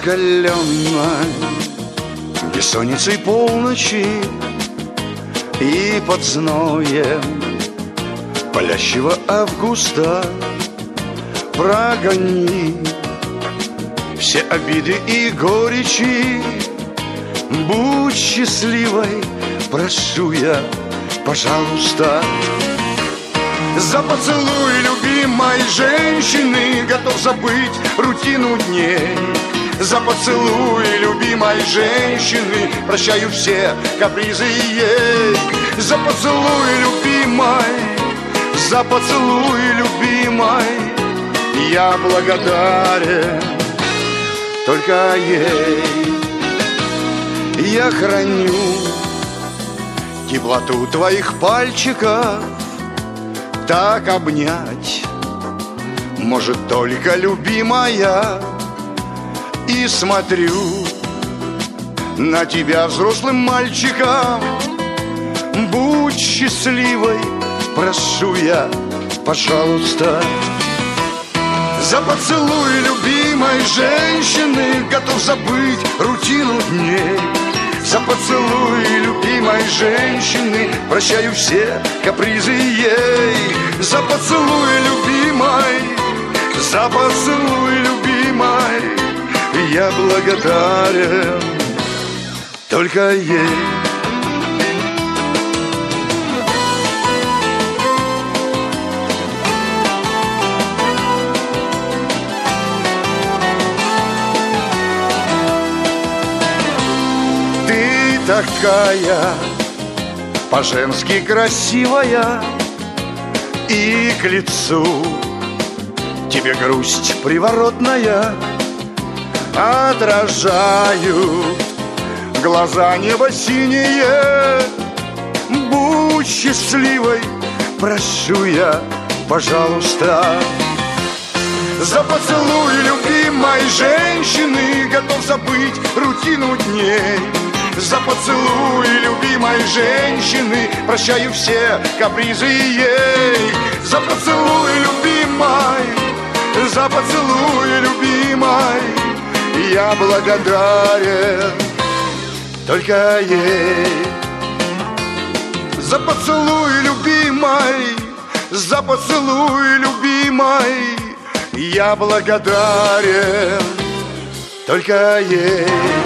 раскаленной бессонницей полночи и под зноем палящего августа прогони все обиды и горечи. Будь счастливой, прошу я, пожалуйста. За поцелуй любимой женщины готов забыть рутину дней. За поцелуй любимой женщины прощаю все капризы ей. За поцелуй любимой, за поцелуй любимой я благодарен только ей. Я храню теплоту твоих пальчиков, так обнять может только любимая. И смотрю на тебя взрослым мальчиком. Будь счастливой, прошу я, пожалуйста. За поцелуй любимой женщины готов забыть рутину дней. За поцелуй любимой женщины прощаю все капризы ей. За поцелуй любимой, за поцелуй любимой я благодарен только ей. Ты такая по-женски красивая, и к лицу тебе грусть приворотная отражают глаза небо синие. Будь счастливой, прошу я, пожалуйста. За поцелуй любимой женщины готов забыть рутину дней. За поцелуй любимой женщины прощаю все капризы ей. За поцелуй любимой, за поцелуй любимой я благодарен только ей. За поцелуй любимой, за поцелуй любимой я благодарен только ей.